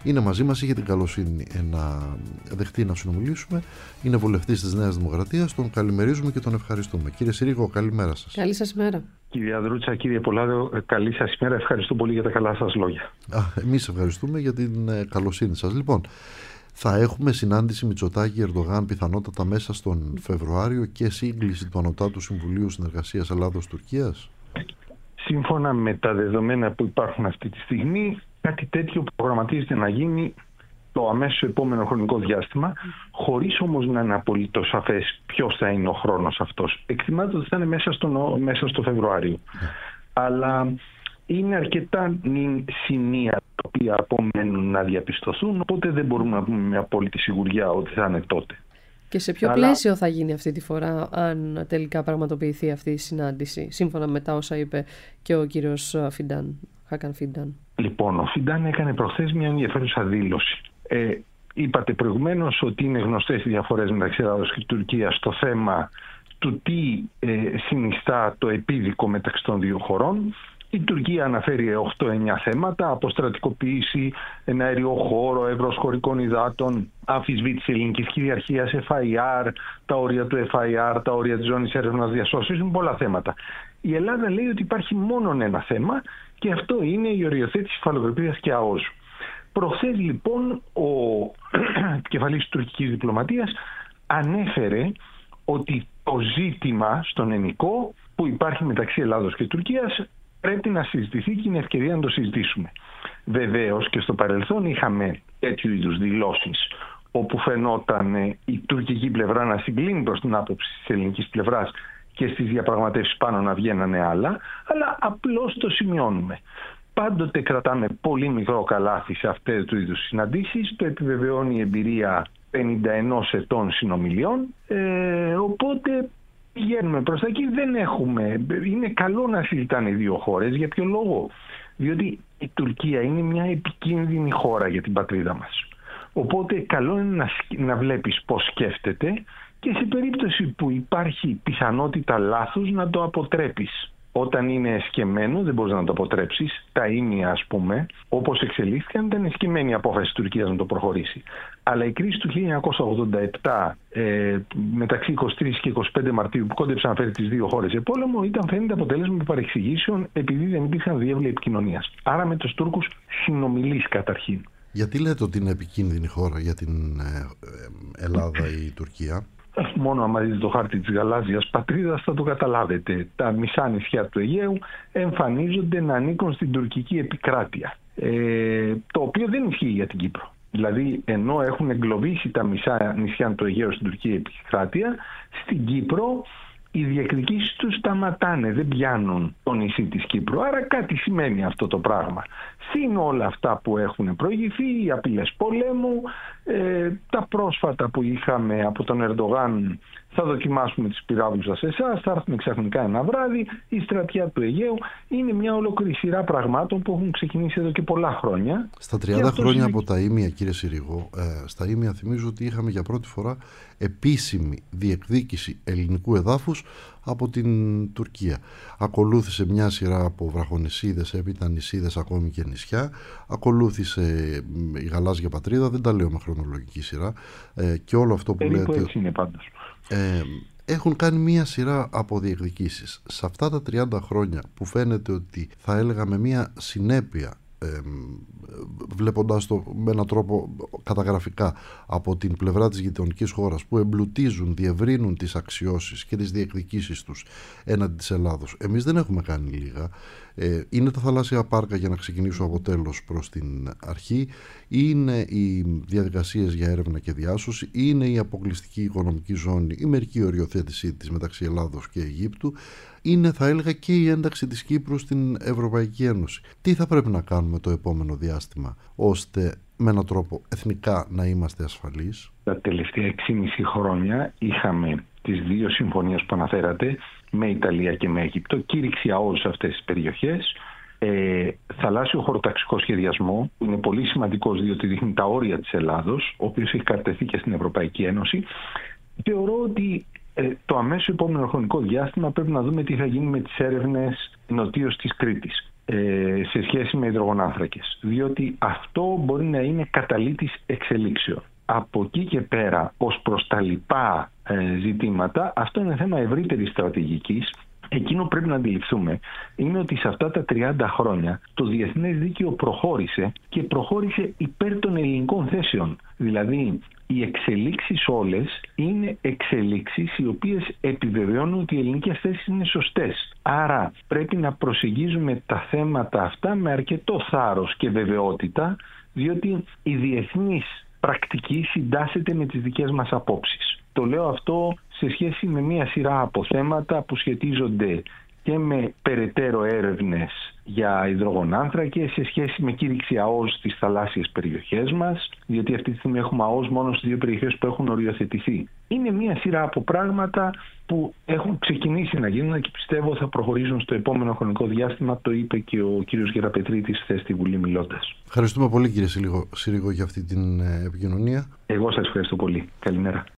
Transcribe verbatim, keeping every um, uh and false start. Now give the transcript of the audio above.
είναι μαζί μας, είχε την καλοσύνη να δεχτεί να συνομιλήσουμε. Είναι βουλευτής της Νέας Δημοκρατίας. Τον καλημερίζουμε και τον ευχαριστούμε. Κύριε Συρίγο, καλημέρα σας. Καλή σας ημέρα. Κύριε Ανδρούτσα, κύριε Πολάδο, καλή σας ημέρα. Ευχαριστώ πολύ για τα καλά σας λόγια. Α, εμείς ευχαριστούμε για την ε, καλοσύνη σας. Λοιπόν, θα έχουμε συνάντηση Μητσοτάκη-Ερντογάν πιθανότατα μέσα στον Φεβρουάριο και σύγκληση του Ανωτάτου Συμβουλίου Συνεργασίας Ελλάδος-Τουρκίας. Σύμφωνα με τα δεδομένα που υπάρχουν αυτή τη στιγμή, κάτι τέτοιο προγραμματίζεται να γίνει το αμέσως επόμενο χρονικό διάστημα, χωρίς όμως να είναι απολύτως σαφές ποιος θα είναι ο χρόνος αυτός. Εκτιμάται ότι θα είναι μέσα στο, μέσα στο Φεβρουάριο. Yeah. Αλλά είναι αρκετά σημεία τα οποία απομένουν να διαπιστωθούν, οπότε δεν μπορούμε να πούμε με απόλυτη σιγουριά ότι θα είναι τότε. Και σε ποιο Αλλά... πλαίσιο θα γίνει αυτή τη φορά, αν τελικά πραγματοποιηθεί αυτή η συνάντηση, σύμφωνα με τα όσα είπε και ο κύριος Φιντάν, Χάκαν Φιντάν? Λοιπόν, ο Φιντάν έκανε προχθές μια ενδιαφέρουσα δήλωση. Ε, είπατε προηγουμένως ότι είναι γνωστές οι διαφορές μεταξύ Ελλάδος και Τουρκίας στο θέμα του τι ε, συνιστά το επίδικο μεταξύ των δύο χωρών. Η Τουρκία αναφέρει οκτώ εννιά θέματα: αποστρατικοποίηση, ένα αέριο χώρο, εύρος χωρικών υδάτων, αμφισβήτηση ελληνικής κυριαρχίας, εφ άι αρ, τα όρια του εφ άι αρ, τα όρια της ζώνης έρευνας διασώσεως. Είναι πολλά θέματα. Η Ελλάδα λέει ότι υπάρχει μόνο ένα θέμα, και αυτό είναι η οριοθέτηση υφαλοκρηπίδας και ΑΟΣ. Προχθές λοιπόν ο επικεφαλής της τουρκικής διπλωματίας ανέφερε ότι το ζήτημα στον ενικό που υπάρχει μεταξύ Ελλάδος και Τουρκίας πρέπει να συζητηθεί και είναι ευκαιρία να το συζητήσουμε. Βεβαίως και στο παρελθόν είχαμε τέτοιου είδους δηλώσεις, όπου φαινόταν η τουρκική πλευρά να συγκλίνει προς την άποψη της ελληνικής πλευράς και στις διαπραγματεύσεις πάνω να βγαίνανε άλλα, αλλά απλώς το σημειώνουμε. Πάντοτε κρατάμε πολύ μικρό καλάθι σε αυτές του είδους συναντήσεις, το επιβεβαιώνει η εμπειρία πενήντα ένα ετών συνομιλιών, ε, οπότε πηγαίνουμε προς τα εκεί. Δεν έχουμε, είναι καλό να συζητάνε οι δύο χώρες. Για ποιο λόγο? Διότι η Τουρκία είναι μια επικίνδυνη χώρα για την πατρίδα μας. Οπότε καλό είναι να, να βλέπεις πώς σκέφτεται και σε περίπτωση που υπάρχει πιθανότητα λάθους να το αποτρέπεις. Όταν είναι εσκεμμένο δεν μπορείς να το αποτρέψεις. Τα ήμια, ας πούμε, όπως εξελίχθηκαν, ήταν εσκεμμένη η απόφαση της Τουρκίας να το προχωρήσει. Αλλά η κρίση του χίλια εννιακόσια ογδόντα επτά ε, μεταξύ εικοστή τρίτη και εικοστή πέμπτη Μαρτίου, που κόντεψε να φέρει τις δύο χώρες σε πόλεμο, ήταν φαίνεται αποτέλεσμα παρεξηγήσεων επειδή δεν υπήρχαν διεύλοι επικοινωνίας. Άρα με τους Τούρκους συνομιλείς καταρχήν. Γιατί λέτε ότι είναι επικίνδυνη χώρα για την Ελλάδα ή η Τουρκία? Μόνο άμα δείτε το χάρτη της γαλάζιας πατρίδας θα το καταλάβετε. Τα μισά νησιά του Αιγαίου εμφανίζονται να ανήκουν στην τουρκική επικράτεια. Ε, το οποίο δεν ισχύει για την Κύπρο. Δηλαδή, ενώ έχουν εγκλωβίσει τα μισά νησιά του Αιγαίου στην τουρκική επικράτεια, στην Κύπρο οι διεκδικήσεις τους σταματάνε, δεν πιάνουν το νησί της Κύπρου. Άρα κάτι σημαίνει αυτό το πράγμα. Συν όλα αυτά που έχουν προηγηθεί, οι απειλές πολέμου, ε, τα πρόσφατα που είχαμε από τον Ερντογάν, θα δοκιμάσουμε τις πυράβλους σας εσάς, θα έρθουμε ξαφνικά ένα βράδυ, η στρατιά του Αιγαίου, είναι μια ολόκληρη σειρά πραγμάτων που έχουν ξεκινήσει εδώ και πολλά χρόνια. Στα τριάντα χρόνια είναι... από τα ήμια, κύριε Συρίγο, ε, στα ήμια θυμίζω ότι είχαμε για πρώτη φορά επίσημη διεκδίκηση ελληνικού εδάφους από την Τουρκία. Ακολούθησε μια σειρά από βραχονησίδες, έπειτα νησίδες, ακόμη και νησιά. Ακολούθησε η γαλάζια πατρίδα, δεν τα λέω με χρονολογική σειρά, ε, και όλο αυτό που Περίπου λέτε. Έτσι είναι πάντως. Ε, έχουν κάνει μια σειρά από διεκδικήσεις. Σε αυτά τα τριάντα χρόνια που φαίνεται ότι θα έλεγα με μια συνέπεια, ε, βλέποντας το με έναν τρόπο καταγραφικά από την πλευρά της γειτονικής χώρας, που εμπλουτίζουν, διευρύνουν τις αξιώσεις και τις διεκδικήσεις τους έναντι της Ελλάδος. Εμείς δεν έχουμε κάνει λίγα. Ε, είναι τα θαλάσσια πάρκα, για να ξεκινήσω από τέλος προς την αρχή, είναι οι διαδικασίες για έρευνα και διάσωση, είναι η αποκλειστική οικονομική ζώνη, η μερική οριοθέτησή της μεταξύ Ελλάδος και Αιγύπτου, είναι, θα έλεγα, και η ένταξη της Κύπρου στην Ευρωπαϊκή Ένωση. Τι θα πρέπει να κάνουμε το επόμενο διάστημα ώστε με έναν τρόπο εθνικά να είμαστε ασφαλείς? Τα τελευταία έξι και μισό χρόνια είχαμε τις δύο συμφωνίες που αναφέρατε με Ιταλία και με Αίγυπτο, κήρυξη ΑΟΣ σε αυτές τις περιοχές, ε, θαλάσσιο χωροταξικό σχεδιασμό, που είναι πολύ σημαντικός διότι δείχνει τα όρια της Ελλάδος, ο οποίος έχει καρτεθεί και στην Ευρωπαϊκή Ένωση. Θεωρώ ότι ε, το αμέσως επόμενο χρονικό διάστημα πρέπει να δούμε τι θα γίνει με τις έρευνες νοτίως της Κρήτης. σε σχέση με υδρογονάνθρακες, διότι αυτό μπορεί να είναι καταλύτης εξελίξεων. Από εκεί και πέρα, ως προς τα λοιπά ζητήματα, αυτό είναι θέμα ευρύτερης στρατηγικής. Εκείνο πρέπει να αντιληφθούμε είναι ότι σε αυτά τα τριάντα χρόνια το διεθνές δίκαιο προχώρησε και προχώρησε υπέρ των ελληνικών θέσεων. Δηλαδή, οι εξελίξεις όλες είναι εξελίξεις οι οποίες επιβεβαιώνουν ότι οι ελληνικές θέσεις είναι σωστές. Άρα πρέπει να προσεγγίζουμε τα θέματα αυτά με αρκετό θάρρος και βεβαιότητα, διότι η διεθνής πρακτική συντάσσεται με τις δικές μας απόψεις. Το λέω αυτό σε σχέση με μια σειρά από θέματα που σχετίζονται και με περαιτέρω έρευνες για υδρογονάνθρακες, σε σχέση με κήρυξη ΑΟΣ στις θαλάσσιες περιοχές μας, διότι αυτή τη στιγμή έχουμε ΑΟΣ μόνο στις δύο περιοχές που έχουν οριοθετηθεί. Είναι μια σειρά από πράγματα που έχουν ξεκινήσει να γίνουν και πιστεύω θα προχωρήσουν στο επόμενο χρονικό διάστημα. Το είπε και ο κύριος Γεραπετρίτης χθες στη Βουλή μιλώντας. Ευχαριστούμε πολύ, κύριε Συρίγο, για αυτή την επικοινωνία. Εγώ σας ευχαριστώ πολύ. Καλημέρα.